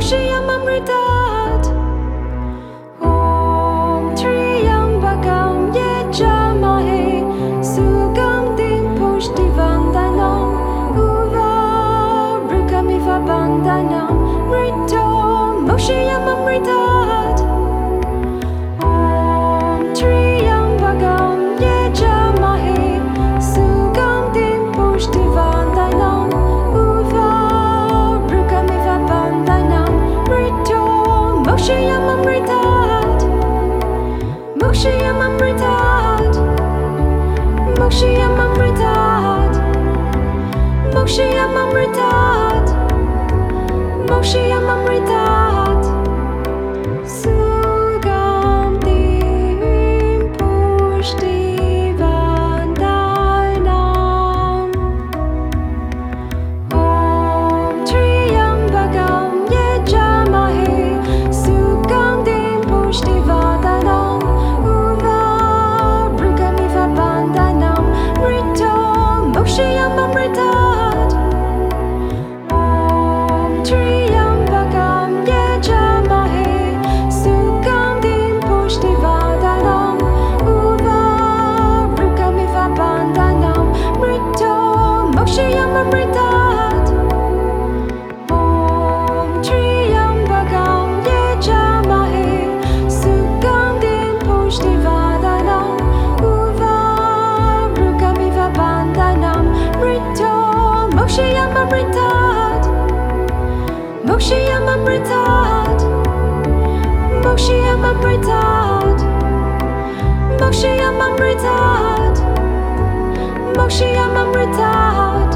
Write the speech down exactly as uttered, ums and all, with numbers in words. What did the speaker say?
Mokshiamamritat Om Triambakam Yajamahe Sugandhim Pushtivandanam Uvarukamiva Bandhanam Mrito Mokshiamamritat Om Triambakam Yajamahe Sugandhim Pushtivandanam Uvarukamiva Bandhanam Mrito Mokshiamamritat Mokshiamamritat Mokshiamamritat Mokshiamamritat Mokshiamamritat Sugandhim Pushtivandanam Om Triambakam Yajamahe Sugandhim Pushtivandanam Uvarukamiva Bandhanam Mrito Mokshiamamritat Om Triambakam Yajamahe Sugandhim Pushtivandanam Uvarukamiva Bandhanam Mrito Mokshiamamritat Om Triambakam Yajamahe Sugandhim Pushtivandanam Uvarukamiva Bandhanam Mrito Mokshiamamritat Mokshiamamritat Mokshiamamritat Mokshiamamritat Mokshiamamritat